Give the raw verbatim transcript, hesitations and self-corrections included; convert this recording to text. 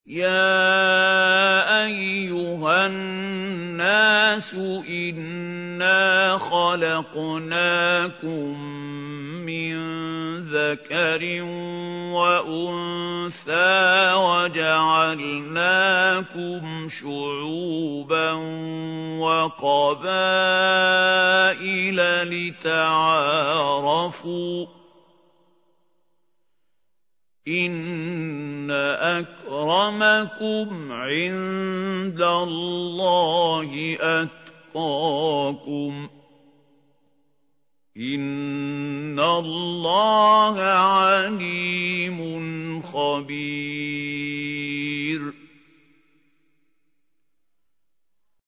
يَا أَيُّهَا النَّاسُ إِنَّا خَلَقْنَاكُم مِّن ذَكَرٍ وَأُنثَىٰ وَجَعَلْنَاكُمْ شُعُوبًا وَقَبَائِلَ لِتَعَارَفُوا ۚ إِنَّ أَكْرَمَكُمْ عِندَ اللَّهِ أَتْقَاكُمْ ۚ إِنَّ اللَّهَ عَلِيمٌ خَبِيرٌ